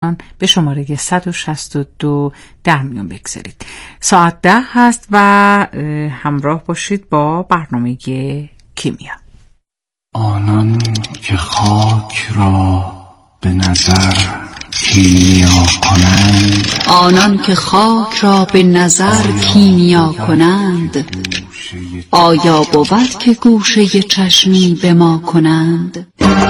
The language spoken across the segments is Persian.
به شماره 162 در میون بگذارید. ساعت 10 هست و همراه باشید با برنامه کیمیا. آنان که خاک را به نظر کیمیا کنند، آنان که خاک را به نظر کیمیا کنند، آیا بود که گوشه چشمی به ما کنند؟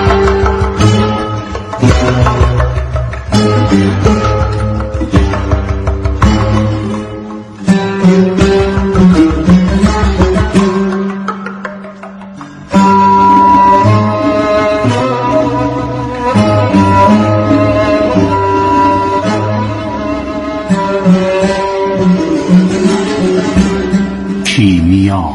کیمیا.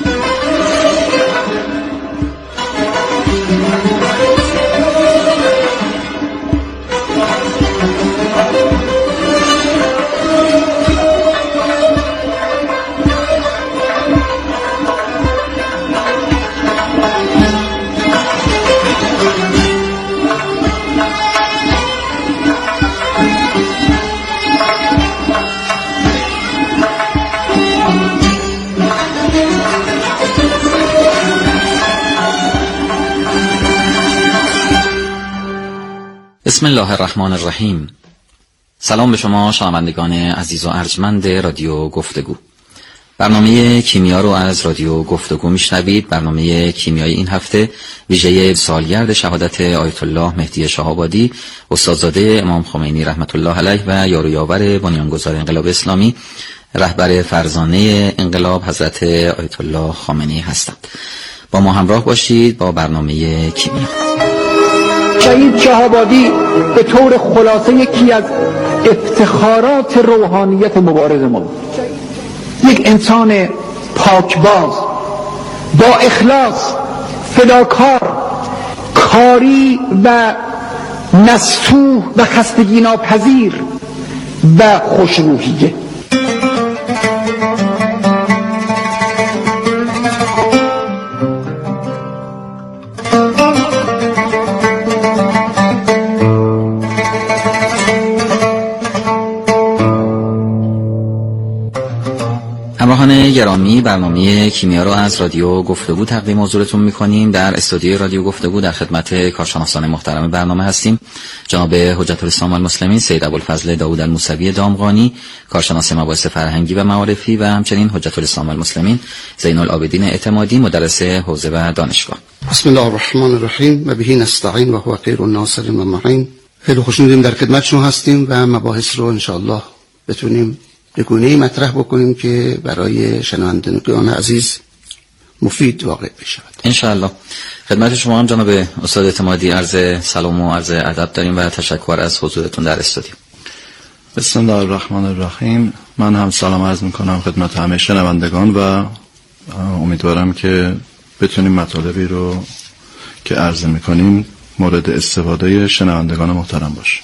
بسم الله الرحمن الرحیم. سلام به شما شنوندگان عزیز و ارجمند رادیو گفتگو. برنامه کیمیا رو از رادیو گفتگو میشنوید. برنامه کیمیای این هفته ویژه سالگرد شهادت آیت الله مهدی شاه‌آبادی، استادزاده امام خمینی رحمت الله علیه و یار و یاور بنیانگذار انقلاب اسلامی، رهبر فرزانه انقلاب حضرت آیت الله خامنه‌ای هستند. با ما همراه باشید با برنامه کیمیا. شهید شاه‌آبادی به طور خلاصه یکی از افتخارات روحانیت مبارز ما بود. یک انسان پاکباز، با اخلاص، فداکار، کاری و نستوح و خستگی ناپذیر و خوشروحیه. همراهان گرامی، برنامه کیمیا رو از رادیو گفتگو تقدیم حضورتون میکنیم. در استودیوی رادیو گفتگو در خدمت کارشناسان محترم برنامه هستیم. جناب حجت الاسلام والمسلمین سید ابوالفضل داوود الموسوی دامغانی، کارشناس مباحث فرهنگی و معارفی، و همچنین حجت الاسلام والمسلمین زین العابدین اعتمادی، مدرس حوزه و دانشگاه. بسم الله الرحمن الرحیم و به نستعین و هو خیر الناصرین و معین. خیلی خوشنودیم در خدمت شما هستیم و مباحث رو ان شاء الله بتونیم به گونه‌ای مطرح بکنیم که برای شنوندگان عزیز مفید واقع بشود ان شاء الله. خدمت شما هم جناب استاد اعتمادی عرض سلام و عرض ادب داریم و تشکر از حضورتون در استودیو. بسم الله الرحمن الرحیم. من هم سلام عرض میکنم خدمت همه شنوندگان و امیدوارم که بتونیم مطالبی رو که عرض میکنیم مورد استفاده شنوندگان محترم باشه.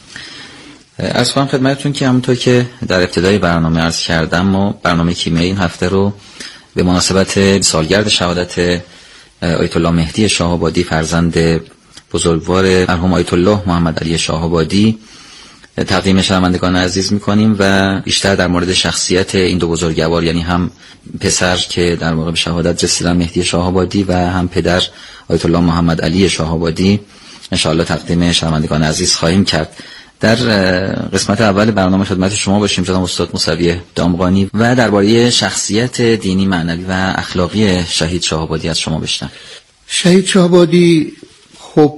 عرض کنم خدمتتون که همونطور که در ابتدای برنامه عرض کردم، ما برنامه کیمیایی این هفته رو به مناسبت سالگرد شهادت آیت الله مهدی شاه‌آبادی، فرزند بزرگوار مرحوم آیت الله محمد علی شاه‌آبادی، تقدیم شنوندگان عزیز می‌کنیم و بیشتر در مورد شخصیت این دو بزرگوار، یعنی هم پسر که در واقع به شهادت رسیدن مهدی شاه‌آبادی و هم پدر آیت الله محمد علی شاه‌آبادی، ان شاء الله تقدیم شنوندگان عزیز خواهیم کرد. در قسمت اول برنامه خدمت شما باشیم جناب استاد موسوی دامغانی و درباره شخصیت دینی، معنوی و اخلاقی شهید شاه‌آبادی از شما بشنویم. شهید شاه‌آبادی خب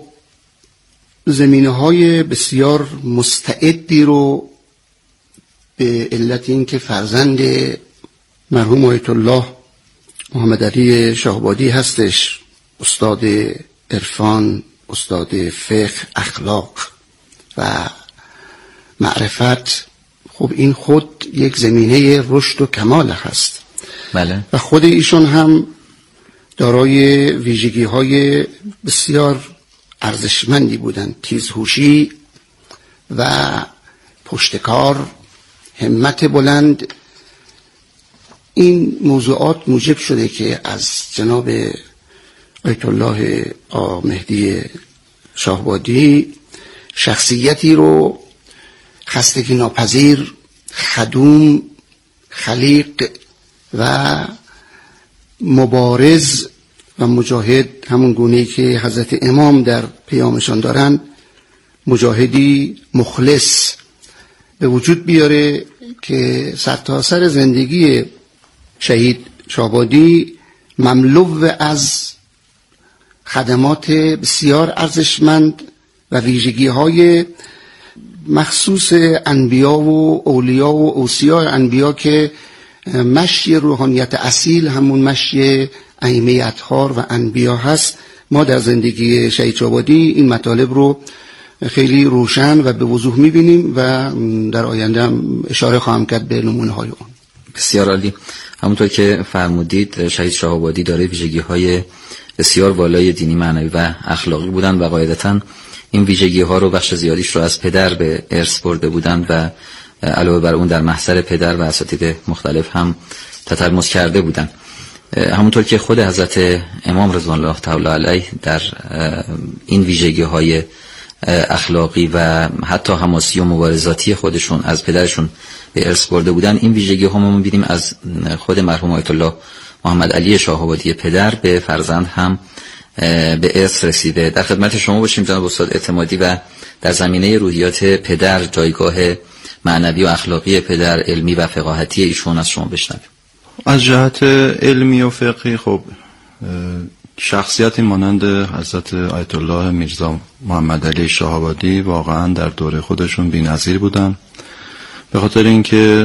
زمینه‌های بسیار مستعدی رو به علت اینکه فرزند مرحوم آیت الله محمد علی شاه‌آبادی هستش، استاد عرفان، استاد فقه، اخلاق و معرفت، خب این خود یک زمینه رشد و کمال هست. بله. و خود ایشون هم دارای ویژگی‌های بسیار ارزشمندی بودند: تیزهوشی و پشتکار، همت بلند. این موضوعات موجب شده که از جناب آیت الله مهدی شاه‌آبادی شخصیتی رو خستگی ناپذیر، خدوم، خلیق و مبارز و مجاهد، همون گونه‌ای که حضرت امام در پیامشان دارند، مجاهدی مخلص به وجود بیاره که سرتاسر زندگی شهید شاه‌آبادی مملو از خدمات بسیار ارزشمند و ویژگی‌های مخصوص انبیا و اولیا و اوصیا انبیا که مشی روحانیت اصیل همون مشی ائمه اطهار و انبیا هست. ما در زندگی شهید شاه‌آبادی این مطالب رو خیلی روشن و به وضوح می‌بینیم و در آینده هم اشاره خواهم کرد به نمونه‌های اون. بسیار عالی. همونطور که فرمودید شهید شاه‌آبادی داره ویژگی‌های بسیار والای دینی، معنوی و اخلاقی بودند و قاعدتاً این ویژگی‌ها رو بخش زیادیش رو از پدر به ارث برده بودند و علاوه بر اون در محضر پدر و اساتید مختلف هم تتلمذ کرده بودند. همونطور که خود حضرت امام رضوان الله تعالی علیه در این ویژگی‌های اخلاقی و حتی حماسی و مبارزاتی خودشون از پدرشون به ارث برده بودن، این ویژگی‌ها ما می‌بینیم از خود مرحوم آیت الله محمد علی شاه‌آبادی پدر به فرزند هم به ارث رسیده. در خدمت شما باشیم جناب استاد اعتمادی و در زمینه روحیات پدر، جایگاه معنوی و اخلاقی پدر، علمی و فقاهتی ایشون از شما بشنویم. از جهت علمی و فقهی خب شخصیتی مانند حضرت آیت الله میرزا محمد علی شاه‌آبادی واقعا در دوره خودشون بی‌نظیر بودن، به خاطر اینکه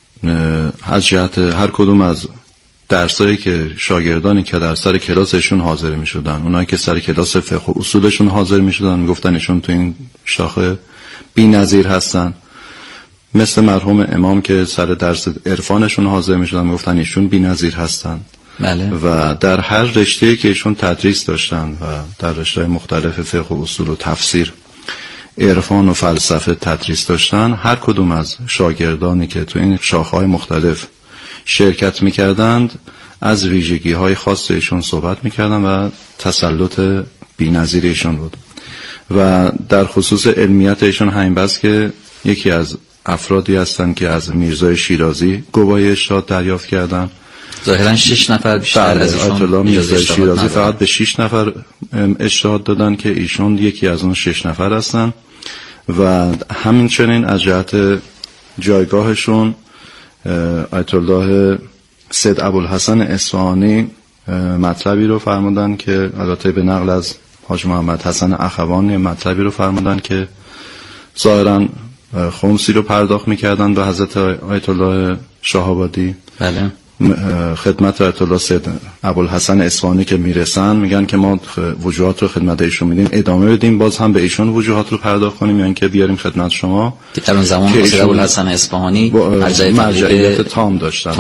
از جهت هر کدوم از درسایی که شاگردانی که در سر کلاسشون حاضر می شدن، اونایی که سر کلاس فقه و اصولشون حاضر می شدن می گفتن ایشون تو این شاخه بی نظیر هستن. مثل مرحوم امام که سر درس عرفانشون حاضر می شدن می گفتن ایشون بی نظیر هستن. بله. و در هر رشته‌ای که ایشون تدریس داشتن و در رشته‌های مختلف فقه و اصول و تفسیر، عرفان و فلسفه تدریس داشتن، هر کدوم از شاگردانی که تو این شاخه‌های مختلف شرکت می‌کردند از ویژگی‌های خاص ایشون صحبت می‌کردن و تسلط بی‌نظیر ایشون بود. و در خصوص علمیت ایشون همین بس که یکی از افرادی هستن که از میرزای شیرازی گواهی ارشاد دریافت کردن. ظاهراً 6 نفر بیشتر از ایشون میرزای شیرازی فقط به 6 نفر ارشاد دادن که ایشون یکی از اون 6 نفر هستن. و همینچنین از جهت جایگاهشون آیت الله سید ابوالحسن اصفهانی مطلبی رو فرمودن که البته به نقل از حاج محمد حسن اخوان مطلبی رو فرمودن که ظاهراً خمسی رو پرداخت می‌کردن به حضرت آیت الله شاه‌آبادی. بله. خدمت آیت الله سید ابوالحسن اصفهانی که میرسن میگن که ما وجوهات رو خدمت ایشون میدیم، ادامه بدیم باز هم به ایشون وجوهات رو پرداخت کنیم یا اینکه بیاریم خدمت شما. که در اون زمان سید ابوالحسن اصفهانی مرجعیت تام داشتن.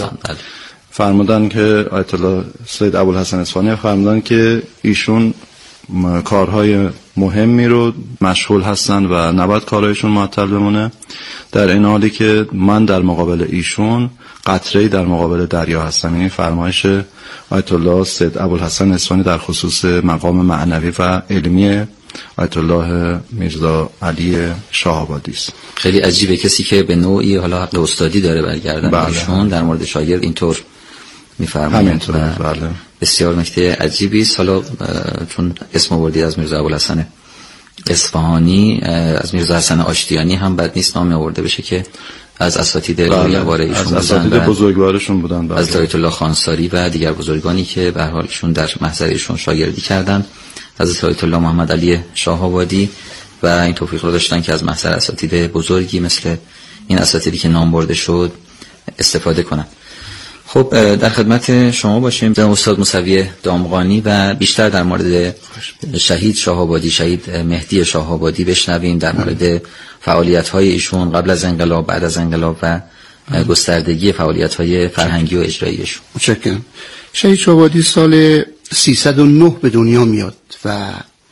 فرمودن که آیت الله سید ابوالحسن اصفهانی فرمودن که ایشون کارهای مهمی رو مشغول هستن و نباید کارهایشون معطل بمونه، در این حالی که من در مقابل ایشون قطره‌ای در مقابل دریا هستم. این فرمایش آیت الله سید ابوالحسن اصفهانی در خصوص مقام معنوی و علمی آیت الله میرزا علی شاه‌آبادی است. خیلی عجیبه کسی که به نوعی حالا حق استادی داره برگردن ایشون در مورد شاگرد اینطور میفرمایند. بله. بسیار نکته عجیبی است. حالا چون اسم آوردید از میرزا ابوالحسن اصفهانی، از میرزا حسن آشتیانی هم بد نیست نام آورده بشه که از اساتید بزرگوار ایشون بودن، از اساتید بزرگوارشون بودن، از آیت الله خانساری و دیگر بزرگانی که به هر حال ایشون در محضر ایشون شاگردی کردند، حضرت آیت الله محمد علی شاه‌آبادی، و این توفیق رو داشتن که از محضر اساتید بزرگی مثل این اساتیدی که نام برده شد استفاده کنن. خب در خدمت شما باشیم جناب استاد موسوی دامغانی و بیشتر در مورد شهید شاه‌آبادی، شهید مهدی شاه‌آبادی بشنویم، در مورد فعالیت‌های ایشون قبل از انقلاب، بعد از انقلاب و گستردگی فعالیت‌های فرهنگی و اجراییشون. متشکرم. شهید شاه‌آبادی سال 309 به دنیا میاد و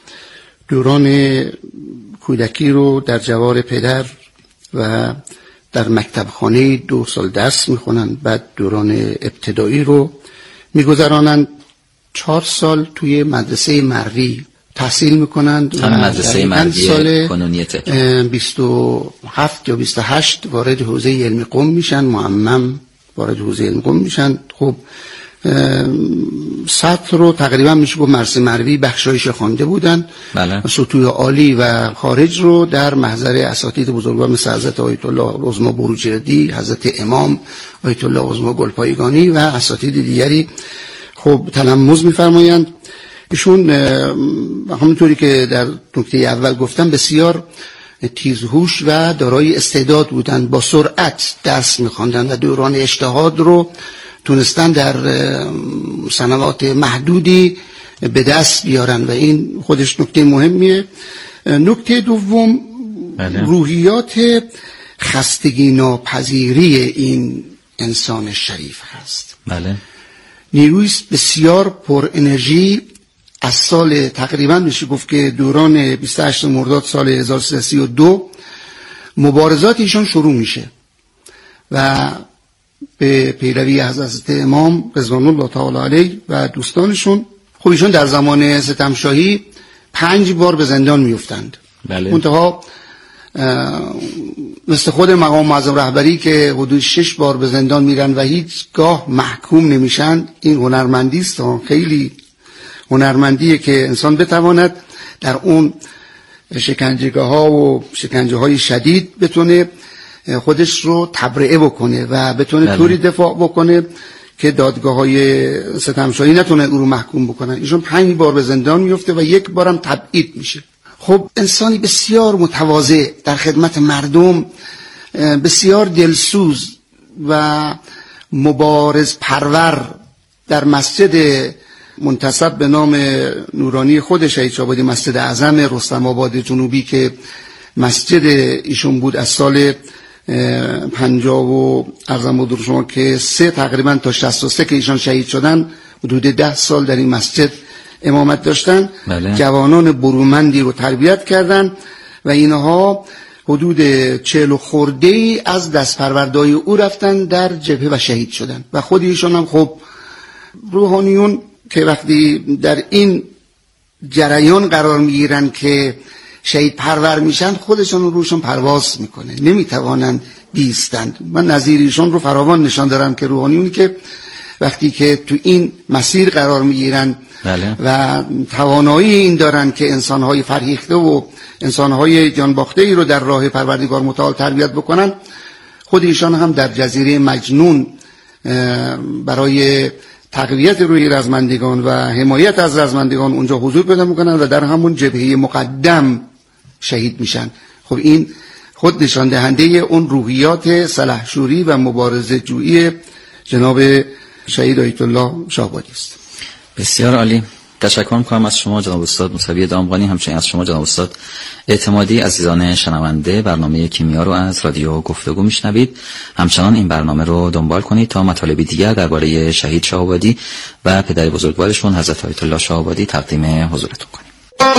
دوران کودکی رو در جوار پدر و در مکتبخانه 2 سال درس میخونن، بعد دوران ابتدایی رو میگذرانند. 4 سال توی مدرسه مروی تحصیل میکنند و مدرسه مردی کنونی تهران 27 یا 28 وارد حوزه علم قم میشن، معمم وارد حوزه علم قم میشن. خب سطح رو تقریبا میشه گفت مرسه مروی بخشایش خوانده بودن. بله. سطوح عالی و خارج رو در محضر اساتید بزرگوار مثل حضرت آیت الله عظما بروجردی، حضرت امام آیت الله عظما گلپایگانی و اساتید دیگری خب تلمذ میفرمایند. ایشون همونطوری که در نکته اول گفتم بسیار تیزهوش و دارای استعداد بودن، با سرعت درس می‌خواندن و دوران اجتهاد رو تونستن در سنوات محدودی به دست بیارن و این خودش نکته مهمیه. نکته دوم روحیات خستگی ناپذیری این انسان شریف هست. بله. نیروی بسیار پر انرژی. از سال تقریبا میشه گفت که دوران 28 مرداد سال 1332 مبارزات ایشان شروع میشه و به پیروی حضرت امام رضوان الله تعالی علیه و دوستانشون خب ایشان در زمان ستمشاهی 5 بار به زندان میفتند. بله. منتها مثل خود مقام معظم رهبری که حدود 6 بار به زندان میرن و هیچگاه محکوم نمیشن، این هنرمندی است. خیلی هنرمندیه که انسان بتواند در اون شکنجه‌ها و شکنجه‌های شدید بتونه خودش رو تبرئه بکنه و بتونه طوری دفاع بکنه که دادگاه‌های ستمشاهی نتونه او رو محکوم بکنن. ایشون 5 بار به زندان میفته و 1 بارم تبعید میشه. خب انسانی بسیار متواضع در خدمت مردم، بسیار دلسوز و مبارز پرور. در مسجد منتسب به نام نورانی خود شهید شاهآبادی، مسجد اعظم رستم آباد جنوبی که مسجد ایشون بود از سال 50 و ارزم حضور شما که 3 تقریبا تا 63 که ایشان شهید شدن، حدود 10 سال در این مسجد امامت داشتن. بله. جوانان برومندی رو تربیت کردن و اینها حدود 40 خرده‌ای از دستپروردهای او رفتن در جبهه و شهید شدن و خود ایشان هم خب روحانیون که وقتی در این جریان قرار میگیرن که شهید پرور میشن خودشون رو روشون پرواز میکنه، نمیتوانند بیستند. من نظیریشون رو فراوان نشان دارم که روحانیونی که وقتی که تو این مسیر قرار میگیرن بله. و توانایی این دارن که انسانهای فرهیخته و انسانهای جانباخته ای رو در راه پروردگار متعال تربیت بکنن، خود ایشان هم در جزیره مجنون برای تقویت روی رزمندگان و حمایت از رزمندگان اونجا حضور پیدا میکنن و در همون جبهه مقدم شهید میشن. خب این خود نشان دهنده اون روحیات سلحشوری و مبارزه جویی جناب شهید آیت الله شاهآبادی است. بسیار عالی. تشکر می‌کنم از شما جناب استاد موسوی دامغانی، همچنین از شما جناب استاد اعتمادی. عزیزان شنونده، برنامه کیمیا رو از رادیو گفتگو میشنوید. همچنان این برنامه رو دنبال کنید تا مطالبی دیگر درباره شهید شاهآبادی و پدر بزرگوارشون حضرت آیت الله شاهآبادی تقدیم حضورتون کنیم.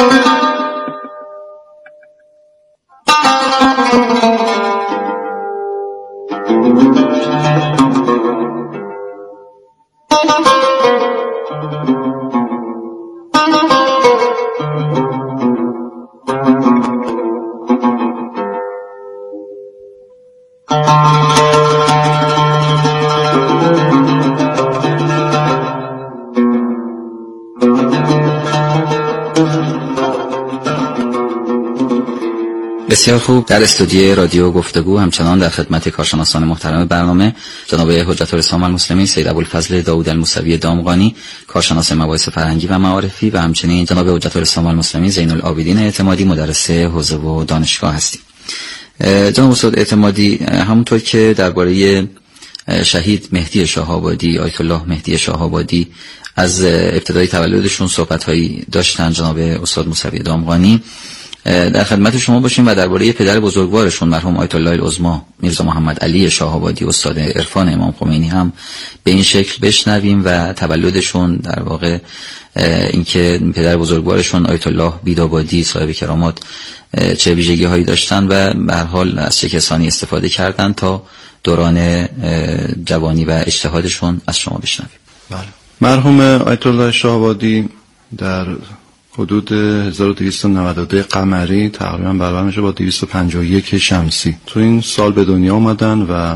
بسیار خوب. در استودیو رادیو گفتگو همچنان در خدمت کارشناسان محترم برنامه جناب حجت الاسلام المسلمین سید ابوالفضل داود الموسوی دامغانی، کارشناس مباحث فرهنگی و معارفی، و همچنین جناب حجت الاسلام المسلمین زین العابدین اعتمادی، مدرس حوزه و دانشگاه هستیم. جناب استاد اعتمادی، همونطور که درباره شهید مهدی شاهآبادی، آیت الله مهدی شاهآبادی از ابتدای تولدشون صحبت‌هایی داشتن جناب استاد موسوی دامغانی، در خدمت شما باشیم و درباره پدر بزرگوارشون مرحوم آیت الله العظما میرزا محمد علی شاهآبادی استاد عرفان امام خمینی هم به این شکل بشنویم و تولدشون، در واقع اینکه پدر بزرگوارشون آیت الله بیدابادی صاحب کرامات چه ویژگی هایی داشتن و به هر حال از چه کسانی استفاده کردن تا دوران جوانی و اجتهادشون از شما بشنویم. بله. مرحوم آیت الله شاهآبادی در حدود 1292 قمری تقریبا برابر میشه با 251 شمسی. تو این سال به دنیا اومدن و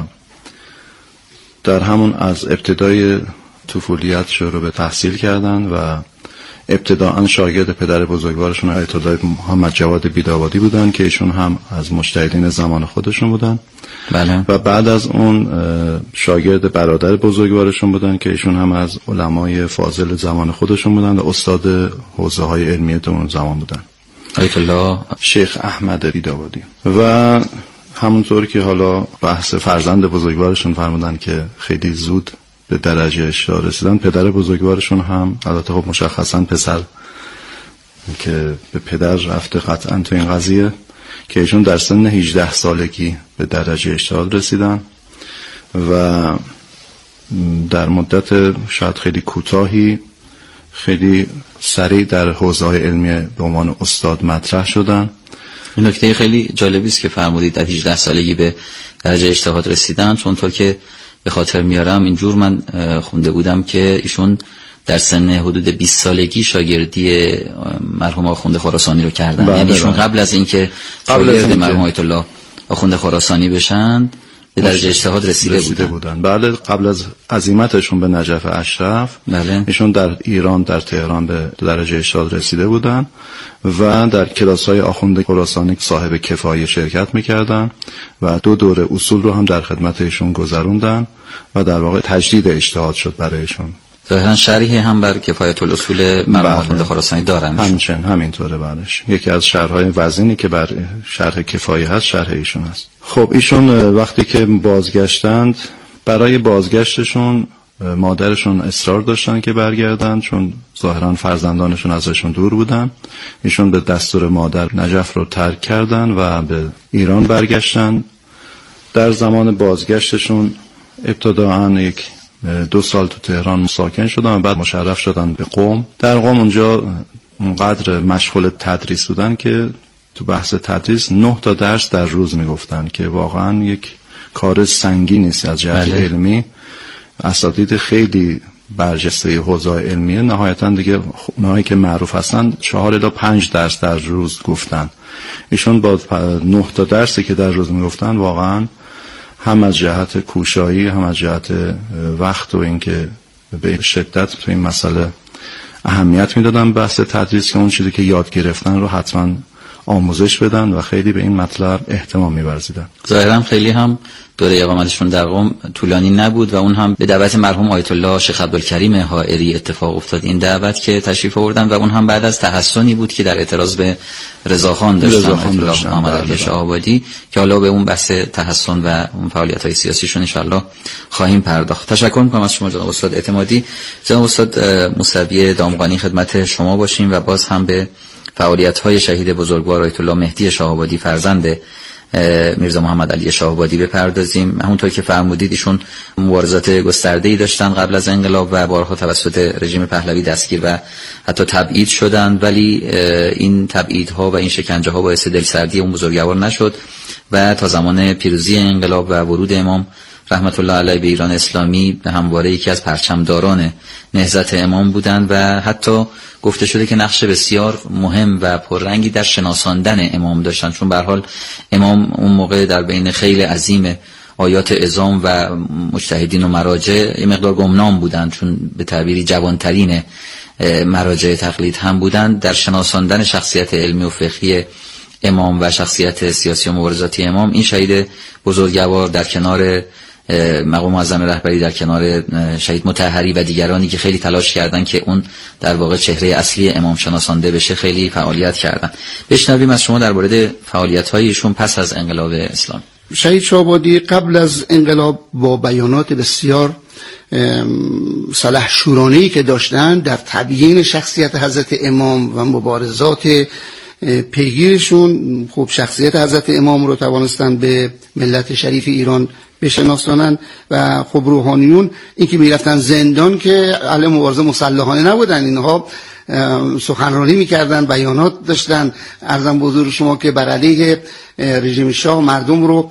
در همون از ابتدای طفولیت شروع به تحصیل کردن و ابتداءً شاگرد پدر بزرگوارشون آیت الله محمد جواد بیداوادی بودن که ایشون هم از مجتهدین زمان خودشون بودن. بله. و بعد از اون شاگرد برادر بزرگوارشون بودن که ایشون هم از علمای فاضل زمان خودشون بودن و استاد حوزه های علمیه اون زمان بودن، آیت الله شیخ احمد بیداوادی. و همونطور که حالا بحث فرزند بزرگوارشون فرمودن که خیلی زود به درجه اشتها رسیدن، پدر بزرگوارشون هم البته خب مشخصا پسر که به پدر رفته قطعا تو این قضیه، که ایشون در سن 18 سالگی به درجه اجتهاد رسیدن و در مدت شاید خیلی کوتاهی خیلی سریع در حوزه‌های علمی به عنوان استاد مطرح شدن. این نکته خیلی جالبی است که فرمودید در 18 سالگی به درجه اجتهاد رسیدن، چون طور که به خاطر میارم اینجور من خونده بودم که ایشون در سن حدود 20 سالگی شاگردی مرحوم آخوند خراسانی رو کردن. یعنی ایشون قبل از اینکه شاگرد مرحوم آیت الله آخوند خراسانی بشن به درجه اجتهاد رسیده بودن. بله، قبل از عزیمتشون به نجف اشرف بله. ایشون در ایران در تهران به درجه اجتهاد رسیده بودن و در کلاس‌های آخوند خراسانی صاحب کفایه شرکت می‌کردن و 2 دوره اصول رو هم در خدمت ایشون گذروندن و در واقع تجدید اجتهاد شد برایشون. ظاهرا شرحی هم بر کفایت الاصول مرحوم آخوند خراسانی دارن. همینطوره بعدش. یکی از شرح‌های وزینی که بر شرح کفایه هست شرح ایشون هست. خب ایشون وقتی که بازگشتند، برای بازگشتشون مادرشون اصرار داشتن که برگردن، چون ظاهرا فرزندانشون ازشون دور بودن. ایشون به دستور مادر نجف رو ترک کردن و به ایران برگشتن. در زمان بازگشتشون ابتداً 2 سال تو تهران ساکن شدن و بعد مشرف شدن به قم. در قم اونجا اونقدر مشغول تدریس بودن که تو بحث تدریس 9 تا درس در روز میگفتن که واقعا یک کار سنگینی است از جهت علمی. اساتید خیلی برجسته حوزه علمیه نهایتا دیگه اونایی که معروف هستن 4 الی 5 درس در روز گفتن. ایشون با 9 تا درسی که در روز میگفتن واقعا هم از جهت کوشایی هم از جهت وقت و اینکه به شدت تو این مسئله اهمیت میدادن بحث تدریس، که اون چیزی که یاد گرفتن رو حتما آموزش بدن و خیلی به این مطلب اهتمام می‌ورزیدن. ظاهرا خیلی هم دوره اقامتشون در قم طولانی نبود و اون هم به دعوت مرحوم آیت الله شیخ عبدالکریم حائری اتفاق افتاد این دعوت که تشریف آوردن و اون هم بعد از تحسنی بود که در اعتراض به رضاخان داشتن آیت الله محمد علی شهابادی، که حالا به اون بحث تحسن و اون فعالیت‌های سیاسیشون ان شاءالله خواهیم پرداخت. تشکر می‌کنم از شما جناب استاد اعتمادی. جناب استاد موسوی دامغانی خدمت شما باشیم و باز هم به فعالیت‌های شهید بزرگوار آیت الله مهدی شهابادی فرزند میرزا محمد علی شهابادی بپردازیم. همونطور که فرمودید ایشون مبارزات گسترده‌ای داشتن قبل از انقلاب و بارها توسط رژیم پهلوی دستگیر و حتی تبعید شدند، ولی این تبعیدها و این شکنجه‌ها باعث دلسردی اون بزرگوار نشد و تا زمان پیروزی انقلاب و ورود امام رحمت الله علیه به ایران اسلامی همواره یکی از پرچمداران نهضت امام بودند و حتی گفته شده که نقش بسیار مهم و پررنگی در شناساندن امام داشتن، چون به هر حال امام اون موقع در بین خیل عظیم آیات عظام و مجتهدین و مراجع یه مقدار گمنام بودند، چون به تعبیری جوانترین مراجع تقلید هم بودند. در شناساندن شخصیت علمی و فقهی امام و شخصیت سیاسی و مبارزاتی امام این شهید بزرگوار در کنار مقام معظم رهبری، در کنار شهید مطهری و دیگرانی که خیلی تلاش کردن که اون در واقع چهره اصلی امام شناسانده بشه خیلی فعالیت کردن. بشنویم از شما درباره فعالیت‌های ایشون پس از انقلاب اسلام. شهید شهابادی قبل از انقلاب با بیانات بسیار سلحشورانه‌ای که داشتن در تبیین شخصیت حضرت امام و مبارزات پیگیرشون، خب شخصیت حضرت امام رو توانستن به ملت شریف ایران بشناسانن و خب روحانیون این که میرفتن زندان که اهل مبارزه مسلحانه نبودن، اینها سخنرانی میکردن، بیانات داشتن، عرضم به حضور شما که بر علیه رژیم شاه مردم رو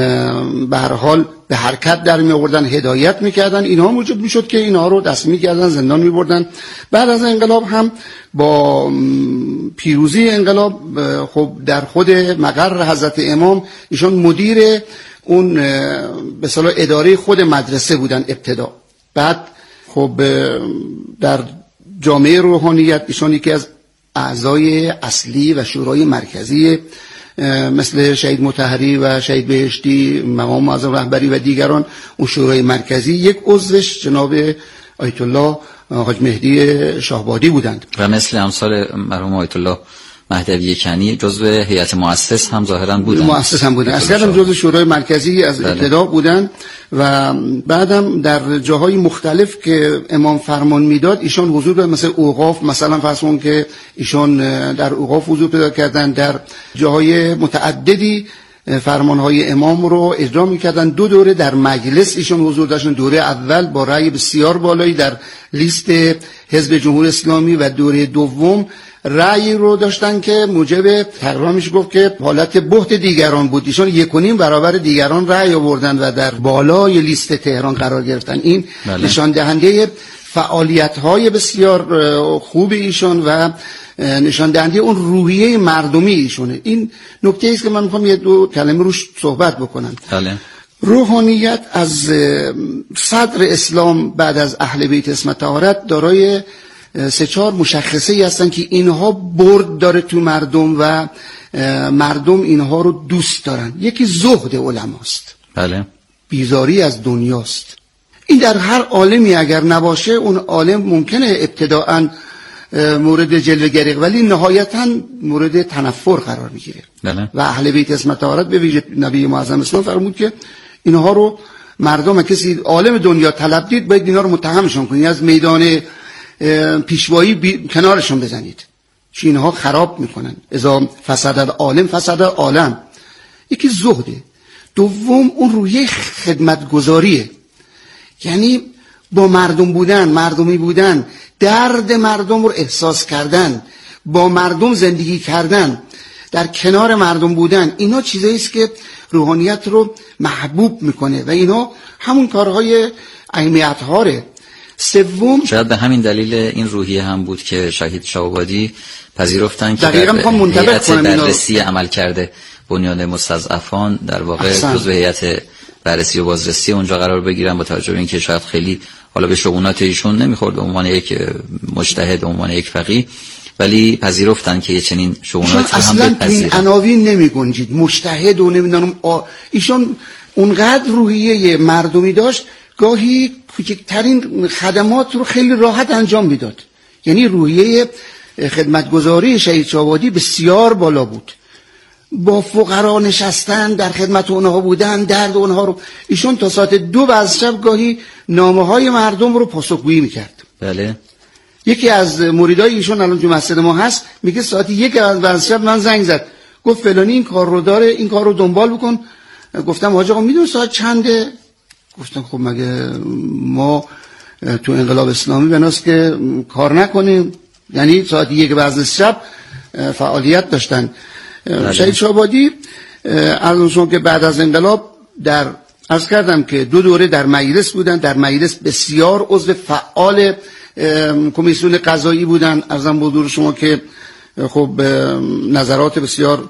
به هر حال به حرکت در می آوردن، هدایت میکردن. اینها موجب میشد که اینها رو دست میکردن، زندان میبردن. بعد از انقلاب هم با پیروزی انقلاب خب در خود مقر حضرت امام ایشان مدیر اون به اصطلاح اداره خود مدرسه بودن ابتدا. بعد خب در جامعه روحانیت ایشان یکی از اعضای اصلی و شورای مرکزی مثل شهید مطهری و شهید بهشتی، مقام معظم رهبری و دیگران، اون شورای مرکزی یک عضوش جناب آیت الله حاج مهدی شاهبادی بودند و مثل امثال مرحوم آیت الله مهدوی کنی جزو هیئت مؤسس هم ظاهرا بودن. مؤسس هم بودن، اصلا هم جزو شورای مرکزی از ابتدا بودن و بعدم در جاهای مختلف که امام فرمان میداد ایشان حضور داشت. مثل اوقاف، مثلا فرض کن که ایشان در اوقاف حضور پیدا کردن، در جاهای متعددی فرمانهای امام رو اجرا میکردن. 2 دوره در مجلس ایشان حضور داشتن، دوره اول با رأی بسیار بالایی در لیست حزب جمهوری اسلامی و دوره دوم رأی رو داشتن که موجب تقریبا میشه گفت که حالت بهت دیگران بود. ایشان 1.5 برابر دیگران رأی آوردن و در بالای لیست تهران قرار گرفتن. این نشان دهنده فعالیت‌های بسیار خوب ایشان و نشان دهنده اون روحیه مردمی ایشونه. این نکته است که من میخوام 1-2 کلمه روش صحبت بکنم. بله. روحانیت از صدر اسلام بعد از اهل بیت عصمت طهارت دارای 3-4 مشخصه هستن که اینها برد داره تو مردم و مردم اینها رو دوست دارن. یکی زهد علماست. بله. بیزاری از دنیاست. این در هر عالمی اگر نباشه اون عالم ممکنه ابتداءً مورد جلوه‌گری ولی نهایتاً مورد تنفر قرار میگیره. بله. و اهل بیت عصمت طهارت به ویژه نبی معظم اسلام فرمود که اینها رو مردم کسی عالم دنیا طلب دید باید اینا رو متهمشون کنید، از میدان پیشوایی کنارشون بزنید، چون اینها خراب میکنن. اذا فسد العالم فسد العالم. یکی زهده. دوم اون روحیه خدمتگزاریه، یعنی با مردم بودن، مردمی بودن، درد مردم رو احساس کردن، با مردم زندگی کردن، در کنار مردم بودن. اینا چیزایی است که روحانیت رو محبوب میکنه و اینا همون کارهای اهمیت‌هاره. سوم شاید به همین دلیل این روحیه هم بود که شهید شاه‌آبادی پذیرفتن که دقیقاً میخوام منطبق کنم بررسی عمل کرده بنیان مستضعفان در واقع جزو هیئت بررسی و بازرسی اونجا قرار بگیرن، با توجه به اینکه شاید خیلی حالا به شؤونات ایشون نمیخورد به عنوان یک مجتهد، به عنوان یک فقیه، ولی پذیرفتن که یه چنین شؤوناتی هم بپذیرن. اصلا این عناوین نمیگنجید، مجتهد و نمیدونم. ایشون اونقدر روحیه مردمی داشت گاهی کوچکترین خدمات رو خیلی راحت انجام میداد. یعنی روحیه خدمتگزاری شهید شاه‌آبادی بسیار بالا بود. با فقرا نشستن، در خدمت اونها بودن، درد اونها رو. ایشون تا ساعت 2 بعد از شب گاهی نامه‌های مردم رو پاسخگویی میکرد. بله. یکی از مریدای ایشون الان تو مسجد ما هست، میگه ساعت 1 بعد از شب من زنگ زد، گفت فلانی این کار رو داره، این کار رو دنبال بکن. گفتم حاج آقا میدونی ساعت چنده؟ گفتم خب مگه ما تو انقلاب اسلامی بناست که کار نکنیم؟ یعنی ساعت 1 بعد از شب فعالیت داشتن. شهید شاه‌آبادی عرض که بعد از انقلاب عرض کردم که 2 دوره در مجلس بودن. در مجلس بسیار عضو فعال کمیسیون قضایی بودن. عرضم به حضور شما که خب نظرات بسیار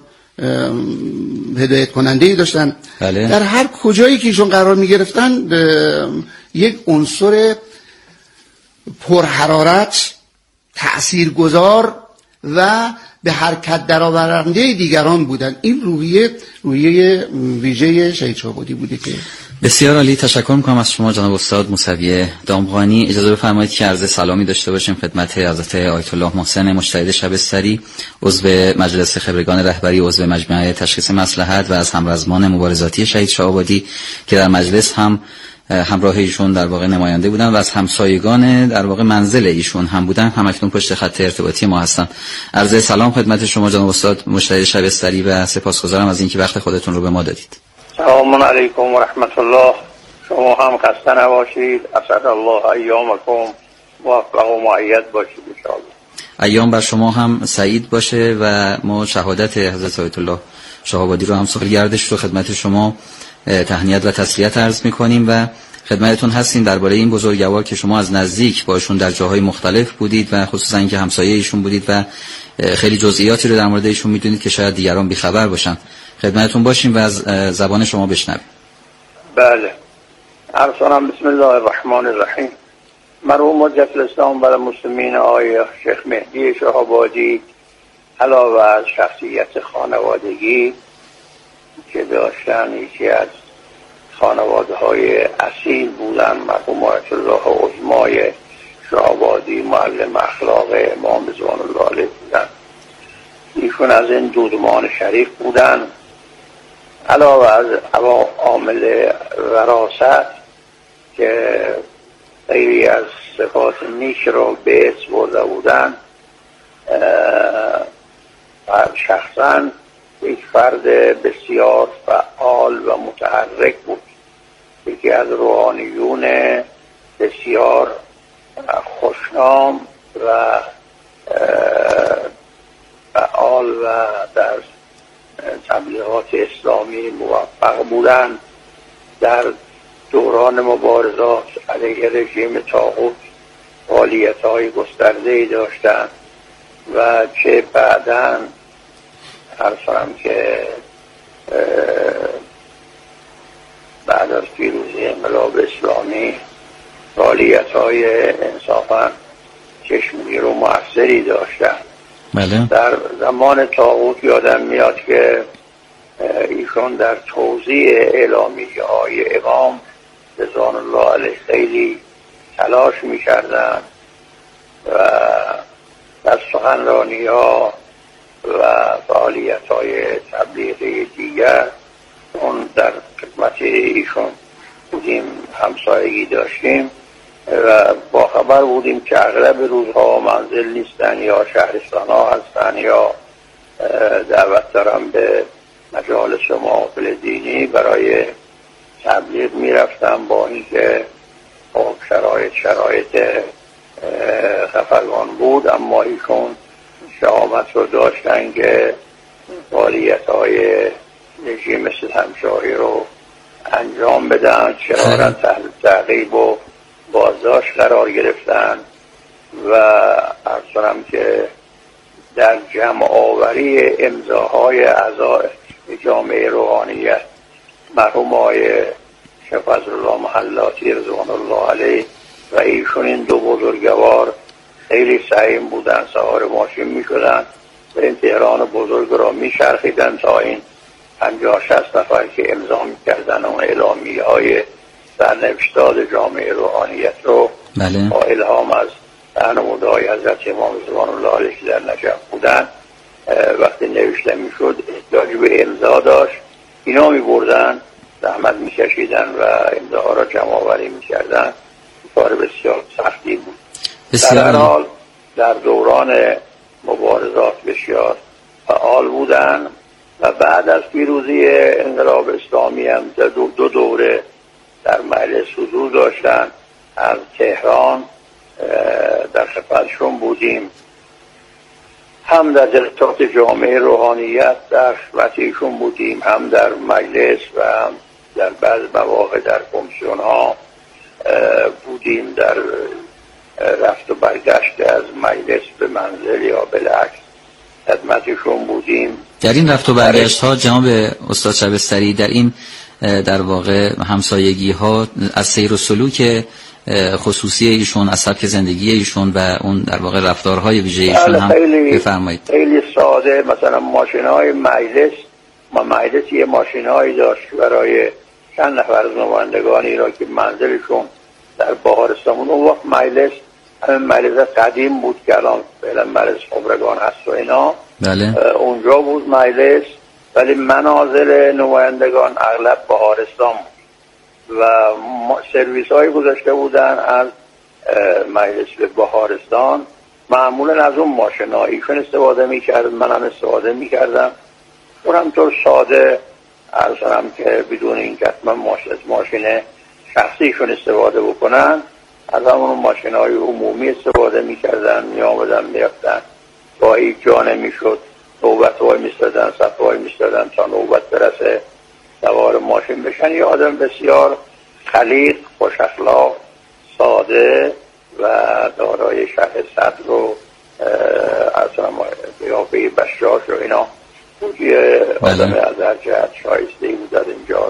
هدایت کننده‌ای داشتن. بله. در هر کجایی که ایشون قرار می‌گرفتن یک عنصر پرحرارت، تأثیرگذار و به حرکت درآورنده دیگران بودن. این روحیه ویژه شهید شاه‌آبادی بوده که بسیار عالی. تشکر میکنم از شما جناب استاد موسوی دامغانی. اجازه بفرمایید که عرض سلامی داشته باشیم خدمت حضرت آیت الله محسن مجتهد شبستری، عضو مجلس خبرگان رهبری، عضو مجمع تشخیص مصلحت و از همرزمان مبارزاتی شهید شاه‌آبادی که در مجلس هم همراه ایشون در واقع نماینده بودن و از همسایگان در واقع منزل ایشون هم بودن، هم اکنون پشت خط ارتباطی ما هستن. عرض سلام خدمت شما جناب استاد مجتهد شبستری و سپاسگزارم از اینکه وقت خودتون رو به ما دادید. سلام علیکم و رحمت الله. شما هم خسته نباشید. اسعد الله ایامکم، موفق و مؤید باشید ان شاء الله. ایام بر شما هم سعید باشه و ما شهادت حضرت آیت الله شاه آبادی رو هم سالگردش رو خدمت شما تهنیت و تسلیت عرض می‌کنیم و خدمتتون هستیم درباره این بزرگوار که شما از نزدیک باشون در جاهای مختلف بودید و خصوصا اینکه همسایه ایشون بودید و خیلی جزئیاتی رو در مورد ایشون میدونید که شاید دیگران بی‌خبر باشن. خدمتتون باشیم و از زبان شما بشنویم. بله. عرض کنم بسم الله الرحمن الرحیم. مرحوم حجت الاسلام بر المسلمین آقای شیخ مهدی شاه آبادی علاوه از شخصیت خانوادگی که داشتن، یکی از خانواده های اصیل بودن. مرحوم آیت الله عظمای شاه آبادی معلم اخلاق امام رضوان الله علیه بودن. ایشون از این دودمان شریف بودن. علاوه از عامل وراثت که خیلی از صفات نیک رو به حس برده بودن، شخصا یک فرد بسیار فعال و متحرک بود. یکی از روحانیون بسیار خوشنام و فعال و در تبلیغات اسلامی موفق بودند. در دوران مبارزات علیه رژیم طاغوت فعالیت‌های گسترده‌ای داشتند و چه بعداً عرض کنم که بعد از پیروزی انقلاب اسلامی فعالیت‌های انصافاً چشمگیر و مؤثری داشتند. بله. در زمان طاغوت یادم میاد که ایشون در توزیع اعلامیه‌های امام رضوان الله علیه خیلی تلاش می‌کردند و در سخنرانی‌ها و فعالیت‌های تبلیغی دیگر اون در خدمت ایشون بودیم، همسایگی داشتیم و با خبر بودیم که اغلب روزها منزل نیستن یا شهرستان‌ها هستن یا دعوت دارم به مجالس محافل دینی برای تبلیغ میرفتم. با اینکه شرایط خفقان بود، اما ایشون شهامت رو داشتن که فعالیت‌های رژیم ستمشاهی رو انجام بدن. شرارت تعقیب و بازداشت قرار گرفتن و عرض کنم که در جمع آوری امضاهای اعضای جامعه روحانیت مرحوم آقای شیخ فضلالله محلاتی رضوان الله علیه و ایشون، این دو بزرگوار خیلی سعیم بودن، سوار ماشین می شدن و این تهران بزرگ را می شرخیدن تا این 50-60 نفر که امضا می کردن اون اعلامیه های سرنوشتاد جامعه روحانیت رو با الهام از نمودهای حضرت امام رضوان الله علیه که در نجف بودن، وقتی نوشته می شد احتیاج به امضا داشت، اینا می بردن زحمت می کشیدن و امضاها را جمع آوری می کردن. کار بسیار سختی بود. در هر حال در دوران مبارزات بسیار فعال بودن و بعد از پیروزی انقلاب اسلامی هم دو دوره در مجلس حضور داشتن. از تهران در خدمتشون بودیم، هم در جلسات جامعه روحانیت در خدمت ایشون بودیم، هم در مجلس و هم در بعض مواقع در کمیسیون ها بودیم. در رفت و برگشت از مجلس به منزل یا بالعکس خدمتشون بودیم. در این رفت و برگشت ها جناب استاد شبستری، در این در واقع همسایگی ها از سیر و سلوک خصوصی ایشون، از سبک زندگی ایشون و اون در واقع رفتارهای ویژه ایشون هم بفرمایید. خیلی ساده. مثلا ماشین‌های مجلس یه ماشین‌هایی داشت برای چند نفر از نمایندگانی را که منزلشون در بهارستان بود. اون وقت مجلس قدیم بود که الان فعلا مجلس خبرگان هست و اینا. بله. اونجا بود مجلس، ولی منازل نمایندگان اغلب بهارستان بود و سرویس های گذاشته بودن از مجلس به بهارستان. معمولا از اون ماشین ها ایشون استفاده میکرد، منم استفاده میکردم. اونم طور ساده عرض کنم که بدون این که حتما ماشین شخصیشون استفاده بکنن، از همون ماشین های عمومی استفاده میکردن، میامدن میرفتن گاهی جا نمیشد، نوبت وای میستادن، صف وای میستادن تا نوبت برسه سوار ماشین بشن. یه آدم بسیار خلیق، خوش اخلاق، ساده و دارای شرح صدر و اصلا قیافه بشاش و اینا، یه آدم از هر جهت شایسته بود در اینجا.